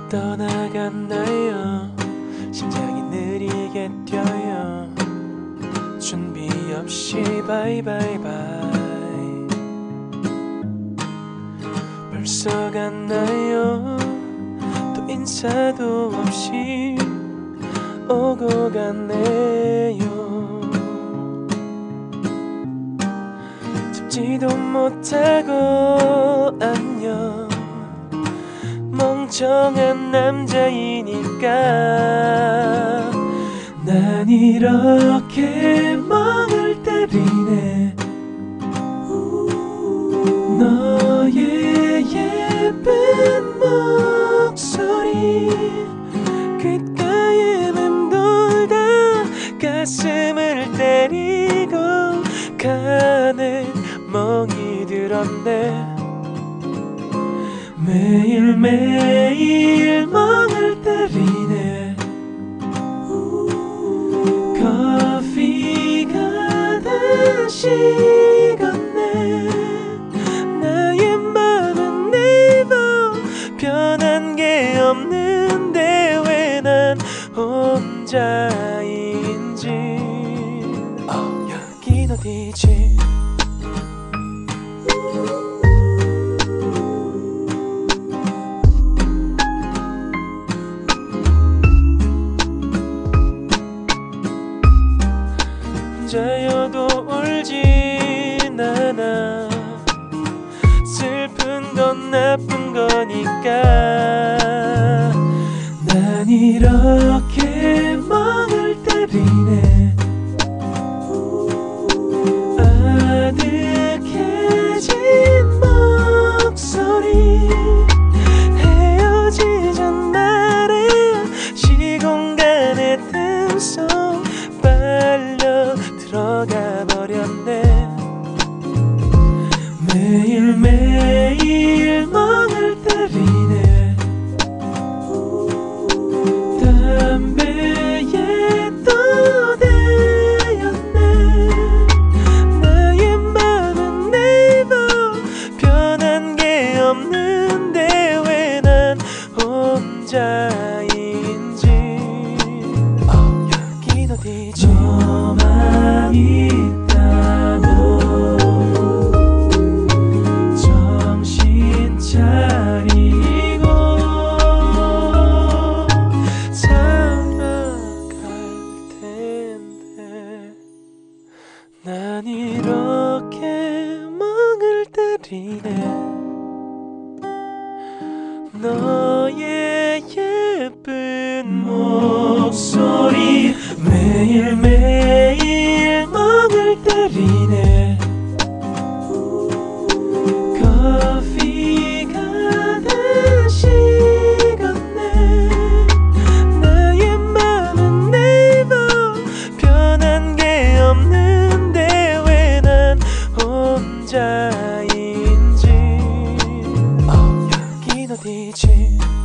떠나갔나요? 심장이 느리게 뛰어요. 준비 없이 바이바이바이. 벌써 갔나요? 또 인사도 없이 오고 갔네요. 잡지도 못하고 안녕. 멍청한 남자이니까 난 이렇게 멍을 때리네. 너의 예쁜 목소리 귓가에 맴돌다 가슴을 때리고 가네. 멍이 들었네. 매일매일 멍을 때리네. 커피가 다시 걷네. 나의 맘은 네이버 변한 게 없는데 왜 난 혼자인지. 여긴 어디지? 혼자여도 울진 않아. 슬픈 건 나쁜 거니까 난 이렇게 멍을 때리네. 아득해진 목소리 헤어지잔 말에 시공간의 틈속 빨려 들어가 버렸네. 매일매일 멍을 때리네. 담배에 또 대였네. 나의 맘은 네이버 변한 게 없는데 왜 난 혼자인지. 여긴 어디지? 너만 있다면 정신 차리고 살아갈 텐데 난 이렇게 멍을 때리네. 너의 예쁜 목소리 매일매일 멍을 때리네. 커피가 다시 걷네. 나의 맘은 네이버 변한 게 없는데 왜 난 혼자인지. 여긴 어디지?